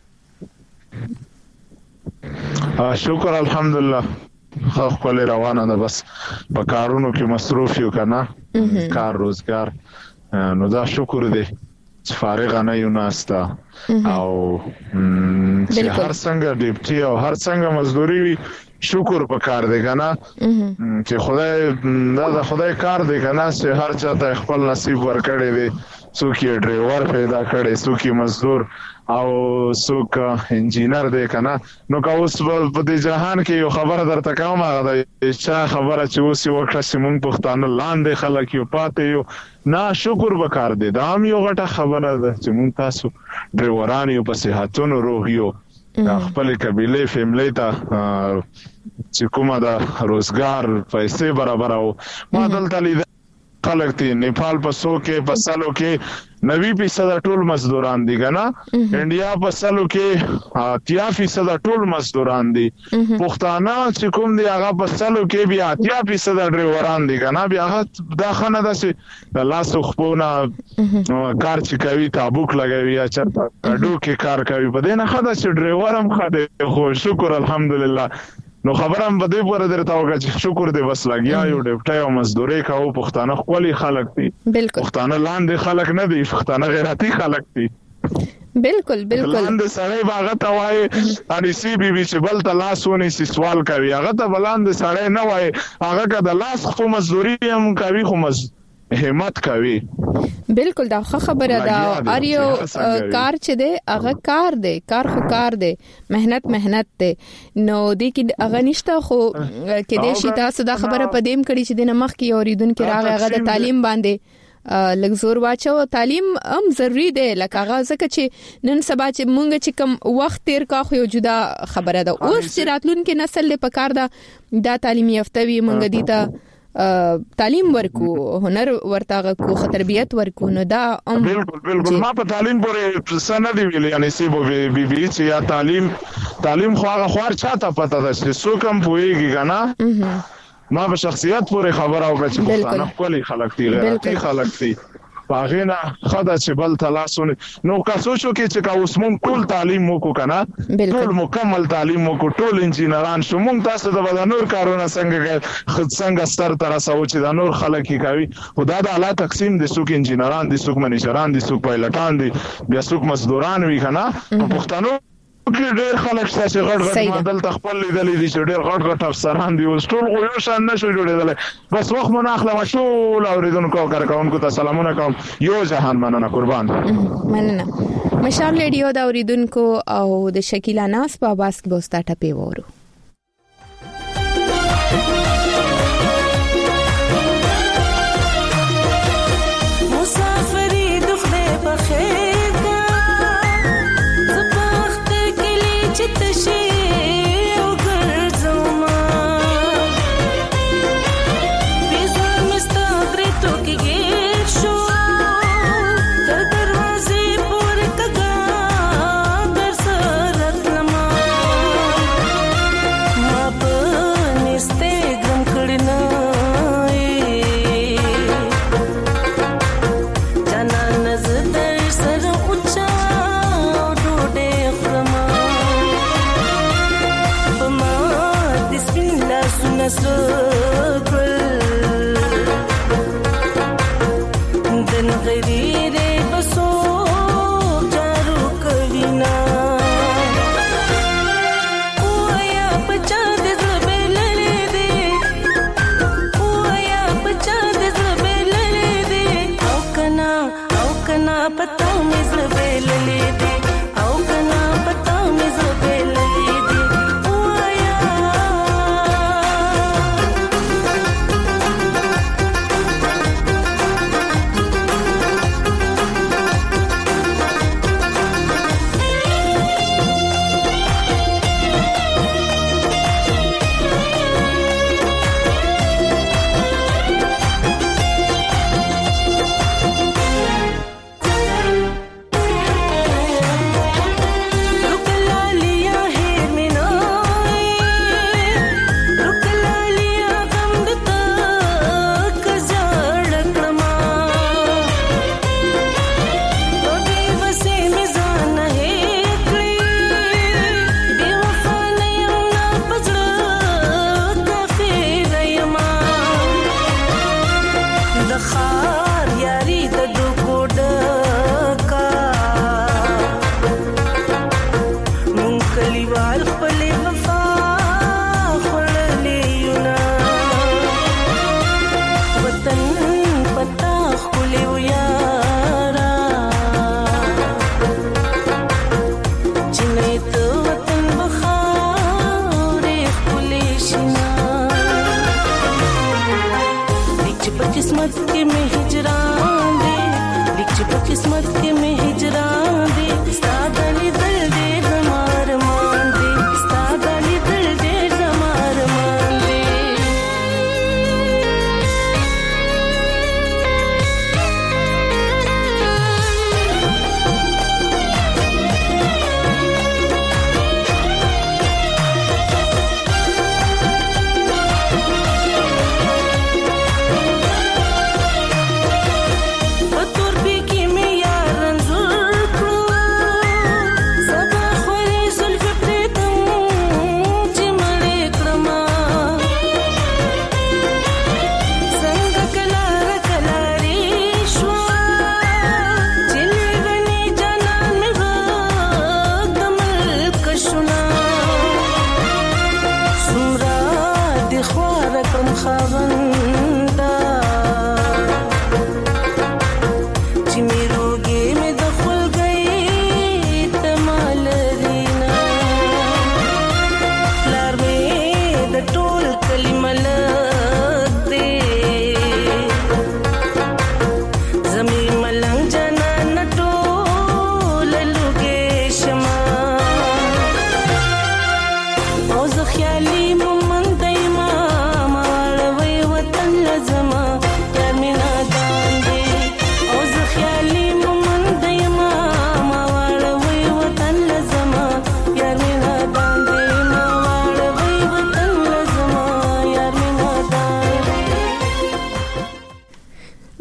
شکر الحمدلله خپل روانه ده بس په کارونو کې مصروف یو کنه کار روزګار نو دا شکر دی چې فارغ نه یو ناستا او هر څنګه ډیپټي او هر څنګه مزدوري وي شکر په کار دی کنه چې خدای کار دی کنه چې هر چا ته خپل نصیب ورکړي دی څوک یې ډرایور پیدا کړي څوک یې مزدور او څوک انجینر دی کنه نو که اوس په دې جهان کې یو خبره درته کوم هغه چې خبره چې اوس یو وخت سیمون پښتانه لاندې خلک یو پاتې یو نه شکر وکړ دي دا هم یو غټه خبره ده چې مونږ تاسو ډرایوران یو په صحتونو روح یو خپل قبيله فیملی ته چې کومه دا روزګار پیسې برابر او ما دلته لیدل خلک دي نیپال په سو کې په سالو کې 90% ټول مزدوران دي کنه انډیا په سالو کې 30% ټول مزدوران دي پښتانه چې کوم دي هغه په سالو کې بیا 30% ډرایوران دي کنه بیا دا خنه ده چې لاس خپونه کار چې کوي تابوک لګوي یا چرته کډو کې کار کوي په دې نه خدای چې ډرایور هم خدای خو شکر الحمدلله نو خبرم بده پوره درته وکړه چې شکر دې بس لګیا یو ډیپټي او مزدوري کاو پښتانه خولي خلک دي پښتانه لاندې خلک نه دي پښتانه غیرتي خلک دي بالکل لاندې سړی باغه ته وای اني سي بي بي چې بل ته لاسونه سي سوال کوي هغه ته بلاند سړی نه وای هغه کده لاس خو مزدوري هم کوي خو همت کوي بالکل دا خبره ده اریو کار چې ده هغه کار ده کار خو کار ده مهنت ده نو دې کې هغه نشته خو کې دې شي تاسو دا خبره پدیم کړي چې د نمخ کې اوریدونکو راغی هغه د تعلیم باندې لګزور واچو. تعلیم هم ضروری دی لکه هغه ځکه چې نن سبا چې مونږ چې کم وخت تیر کا خو یو جدا خبره ده. اوس چې راتلونکي نسل له پکار دا تعلیم یافته وي مونږ دي ته تعلیم ورکو هنر ورته کو تربیت ورکو نو دا بالکل ما په تعلیم پورې سند دی ویل یعنی سی بو بي بي چې یا تعلیم خو هغه خور چاته پته ده چې څوک هم پويږي کنه ما په شخصیت پورې خبره او چې پښتانه خپل خلک دي غیرتي خلک دي باغینا خدا چې بل تلاسونه نو کا سوچو کې چې کا اوس مونږ ټول تعلیم وکړو کنه ټول مکمل تعلیم وکړو ټول انجینران شو مونږ تاسو د بدنور کارونه څنګه ستر تر سوچ د نور خلک کوي خدا د اعلی تقسیم د سوق انجینران د سوق منیجران د سوق پایلټان دي بیا سوق مزدوران وی کنه پښتنو کې ډېر خلک چې غړ دل تخپل لیدلې دي چې ډېر غړ افسران دي اوس ټول یو شان نشو جوړېدل بس وخت مون اخلا مشول اوریدونکو کارکونکو ته سلامونه کوم یو جهان مننه قربان مننه. مشال ریډیو دا اوریدونکو او د شکیلا ناس په باس کې بوستا ټپی وورو. مسافری دخله بخیر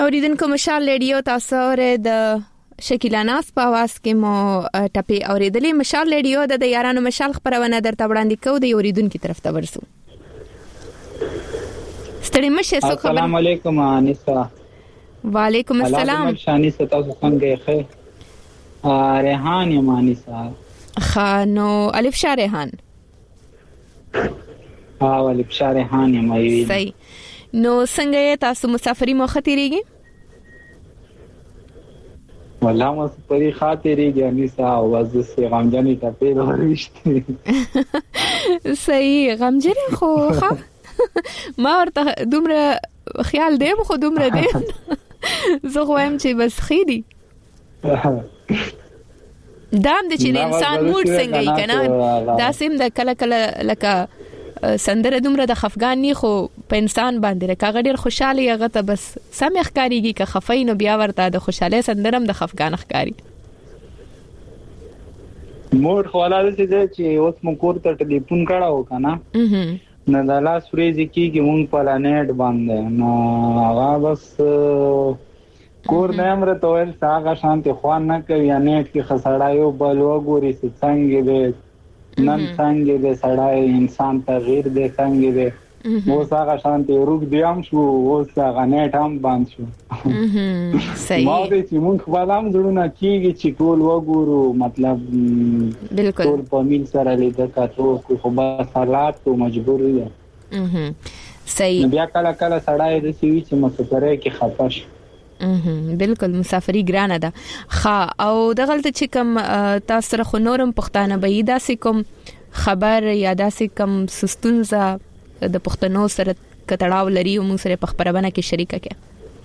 اوریدونکو مشال ریډیو تاسو د شکیلا ناس په आवाज کې مو ټپي اوریدلې. مشال ریډیو د یارانو مشال خبرونه درته وړاندې کوو د اوریدونکو طرف ته ورسو. ستړي مشه څه خبر؟ السلام علیکم انیسا. وعلیکم السلام. شانیسا تاسو څنګه یې؟ ریحان یم انیسا. خانو الف شاه ریحان. الف شاه ریحان یم. صحیح. نو څنګه تاسو مسافری مو خطرېږي؟ والله مسافری خاطرېږي انیسا او وز سي غمجنې ټپې ورشته. صحیح غمجنې خو ما ورته دومره خیال دی خو دومره دی زه وایم چې بس خېدي دام د چې انسان موډ څنګه یې کنه دا سیم د کله کله لکه سندره دومره د خفګان نه خو په انسان باندې راکغه ډیر خوشاله یغه ته بس سم ښکاریږي که خفای نو بیا ورته د خوشاله سندرم د خفګان ښکاری موډ خلاله چې اوس مو کور ته ټلیفون کړهو کنه نه د لاس ورځې کېږي مونږ په لانټ باندې نو هغه بس کور نه امرته ول هغه شانتي خوان نه کوي نیټ کې خسړایو بل وګوري څنګه دې نن څنګه دې سړای انسان تغییر دې څنګه دې اوس هغه شانتي روغ دیام شو اوس هغه نیټ هم باندې شو صحیح ما دې چې مونږ خپلام زړونه کېږي چې ټول وګورو مطلب بالکل ټول په میل سره لیدل کاتو خو به حالات ته مجبور یو صحیح بیا کله کله سړای دې سوي چې مسافرې کې خپش بالکل مسافری ګرانه ده خا او دغلت چې کوم تاسو سره خو نورم پښتانه به دا سې کوم خبر یا دا سې کوم سستونزه د پښتنو سره کتړاو لري او موږ سره په خبرونه کې شریکه کې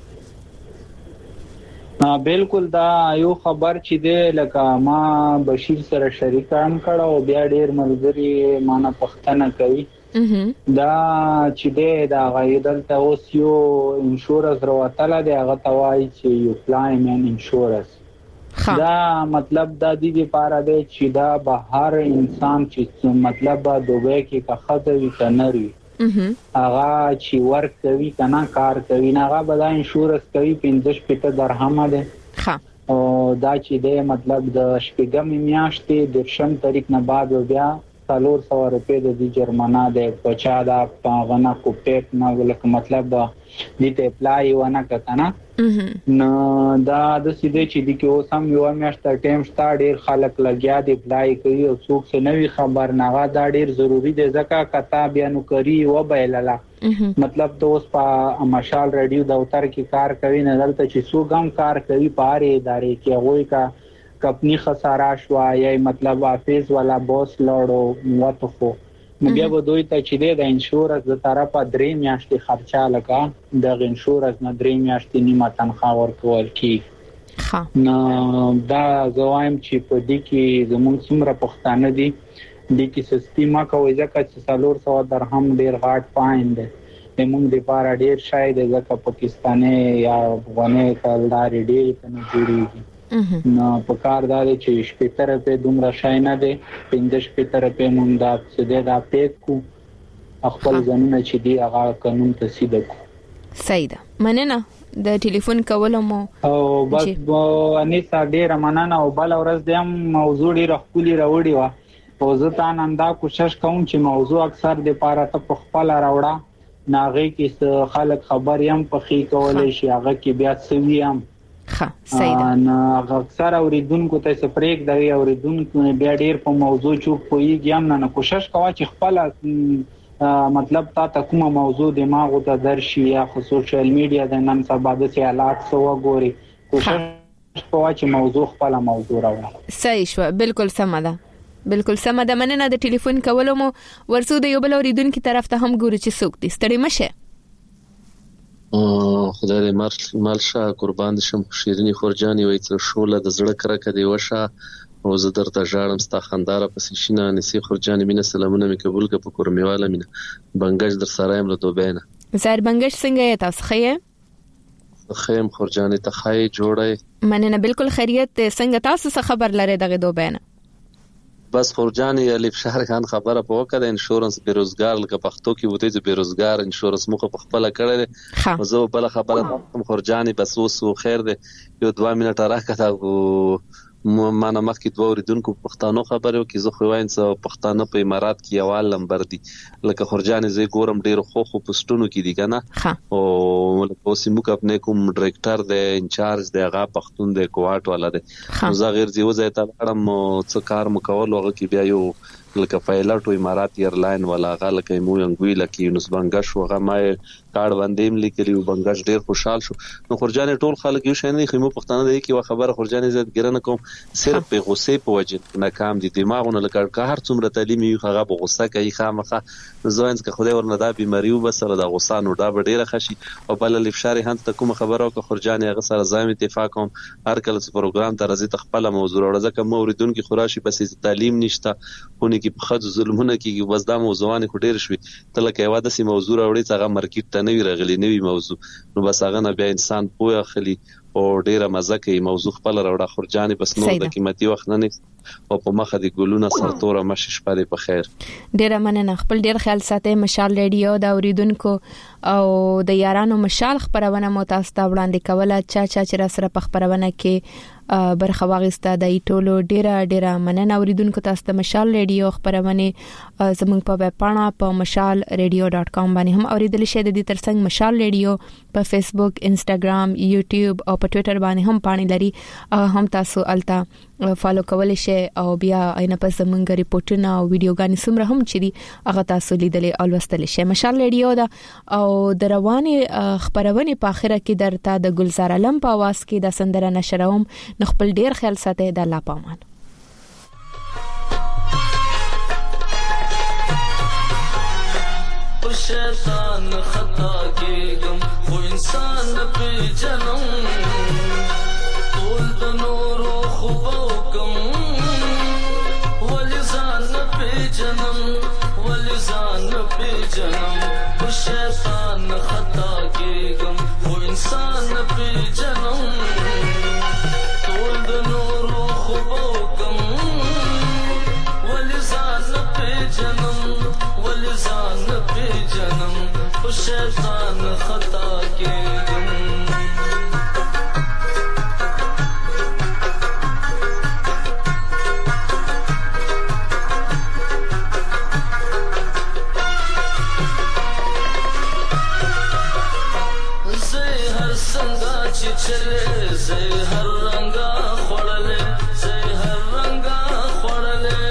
بالکل دا یو خبر چې دی لکه ما بشیر سره شریکان کړه او بیا ډیر ملګری مانه پښتنه کوي دا چې دی دا غیدل ته اوس یو انشورنس وروتله دی هغه توای چې یو کلایم انشورنس دا مطلب دا د دې لپاره دی چې دا به هر انسان چې مطلب دوبه کې کا خطر وي کناري هغه چې ورک کوي کنه کار کوي نه هغه به دا انشورنس کوي 15 درهم ده او دا چې دی مطلب د شپږم میاشتې د شم تاریخ نه بعد بیا 400 روپے د جرمانه ده پچا دا غنا کو پیک نه ولکه مطلب دې ته اپلای ونه کنه نو دا د سیده چې د کې اوس هم یو میاشت ټایم شته ډیر خلک لګیا دي اپلای کوي او څوک څه نوې خبر نه دا ډیر ضروری دی ځکه کتا بیانو کوي و بیلاله مطلب د اوس په مشال رادیو د اوتر کې کار کوي نه دلته چې څوک هم کار کوي په اړه ادارې کې هغه کا کپنی خساره شو یا مطلب افیس والا باس لړو وته خو نو بیا به دوی ته چې د انشورنس د طرفه 3 میاشتې خرچه لګا د انشورنس نه 3 میاشتې نیمه تنخواه ورکول کی نو دا زوایم چې په دې کې زموږ څومره پښتانه دي د کې سیستم کوي ځکه چې 400 درهم ډیر غاټ فاین دی موږ د پاره ډیر شاید ځکه پاکستاني یا افغاني کلدار ډیر کنه جوړیږي نو په کار دا چې شپږ روپے دومره شای نه دي 15 روپے مونږ دا څه دا پیک کو خپل ځنه چې دی هغه قانون ته سیده کو صحیح ده مننه د ټلیفون کولو مو او بس اني ډیر مننه او بل ورځ د موضوع ډیر خولي راوړی و او زه تا نن دا کوشش کوم چې موضوع اکثر د پاره ته په خپل راوړه ناغه کې خلک خبر يم په خې کولې شي هغه کې بیا سویم صحیح ده انا اکثر اوریدونکو ته سپریک دی اوریدونکو بیا ډیر په موضوع چوک کویږي هم نه کوشش کوه چې خپل مطلب تا کومه موضوع دماغ ته درشي یا سوشل میډیا د نن سبا د حالات سو غوري کوشش کوه چې موضوع خپل موضوع راوړه صحیح شو بالکل سم ده مننه د ټلیفون کولو مو ورسو د یو بل اوریدونکو طرف ته هم ګورو چې څوک دي ستړي مشه خدای دې مالشه قربان شم شیرینی خورجانی وای تر شوله د زړه کرکه دی وشه او زه درته ژړم ستا خنداره پسې شینه نسی خورجانی مینه سلامونه می قبول ک په کورمیواله مینه بنگش در سره ام له دوبینه زهر بنگش څنګه یې تاسو خیم خورجانی ته خای جوړه مننه بالکل خیریت څنګه تاسو څه خبر لرئ دغه دوبینه بس خورجان الف شهر خان خبره په وکړه انشورنس بیروزګار لکه پښتو کې وته چې بیروزګار انشورنس مخ په خپل کړل زه بل خبره خورجان بس وسو خیر دی یو 2 منټه راکته معنا مخکې دوه اوریدونکو پښتانه خبرو کې زه خو وایم چې پښتانه په امارات کې یوال نمبر دي لکه خورجان زه ګورم ډیر خو پښتونو کې دي کنه او لکه سیمو خپل کوم ډایرکټر دی انچارج دی هغه پښتون دی کوټ والا دی زه غیر دی وځه ته اړم څه کار مکول هغه کې بیا یو لکه پایلټ او امارات ایرلاین والا هغه لکه مو انګوی لکه یونس بنگش هغه ما کارت باندې لیکلی او بنگش ډیر خوشحال شو نو خورجان ټول خلک یو شین خیمو پښتانه دی کې خبره خورجان عزت ګرنه کوم صرف په غصه په وجه ناکام دي دماغونه لکه هر څومره تعلیم یو هغه په غصه کوي خامخه زوینس که خدای ورنه دا بیماری او بس سره د غصه نو دا ډیره خشي او بل الفشار هند ته کوم خبره او خورجان هغه سره زایم اتفاق کوم هر کله پروګرام ته راځي تخپل موضوع ورځه کوم اوریدونکو خوراشي بس تعلیم نشته خونی کې په خځو ظلمونه کې بس دا موضوعانه خډیر شوي تل کې واده سي موضوع راوړي چې هغه مارکیټ ته نوی راغلي نوی موضوع نو بس هغه نه بیا انسان پوهه خلی او ډیره مزه کوي موضوع خپل راوړه خورجانې بس نو د قیمتي وخت نه او په مخه دی ګلونه سرتوره مشي شپه په خیر ډیره مننه خپل ډیر خیال ساتي مشال ریډیو دا اوریدونکو او د یارانو مشال خبرونه مو تاسو ته وړاندې کوله چې را سره په خبرونه کې برخه واغسته د ټولو ډیره مننه اوریدونکو تاسو ته مشال ریډیو خبرونه زموږ په ویب پاڼه په mashalradio.com باندې هم اوریدل شئ د دې ترڅنګ مشال ریډیو په فیسبوک انستګرام یوټیوب او په ټوئیټر باندې هم پاڼې لري هم تاسو الته فالو کولای شئ او بیا اینه پس زموږ ریپورتونه او ویډیوګانې سمره هم چي هغه تاسو لیدلې او لوستل شئ مشال ریډیو دا او د رواني خبرونه په اخره کې درته د ګلزار علم په आवाज کې د سندره نشروم نو خپل ډیر خیال ساتي د الله پامان او شیطان خطا کېږم خو انسان په جنم ټول د نور خو وکم ولې ځان په جنم ولې ځان په جنم او شیطان خطا کېږم خو انسان په جنم شیطان خطا کېږم زه هر څنګه چې چلې زه هر رنګه خوړلې زه هر رنګه خوړلې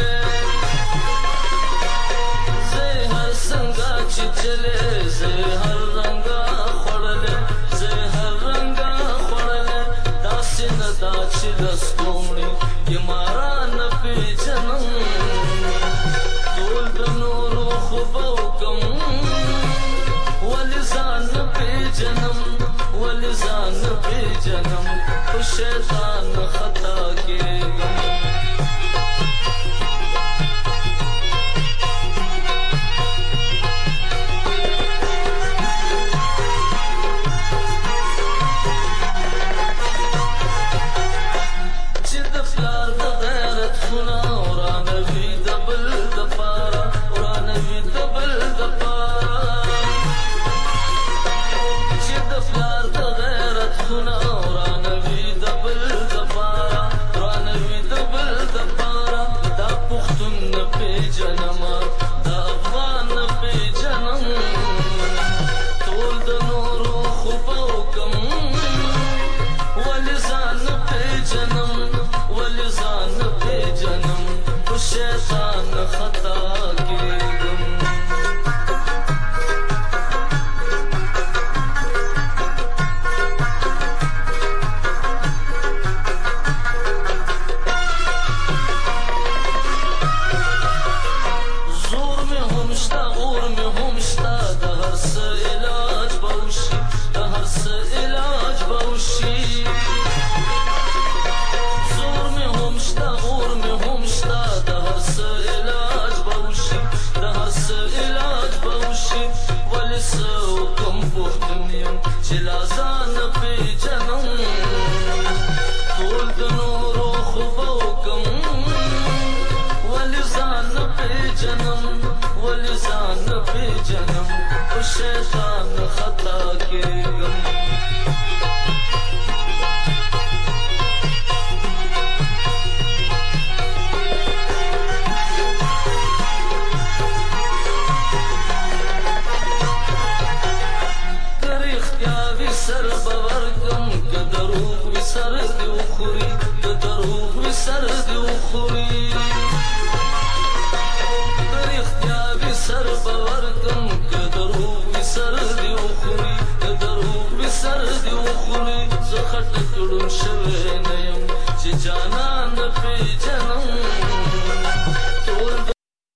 زه هر څنګه چې چلې زه هر رنګه خوړلې زه هر رنګه خوړلې داسې نه دا چې لستومړي یماران پیژنم ټول د نورو خو به وکم ولې ځان پیژنم ولې ځان پیژنم خو شیطان خطا کېږم چې لازم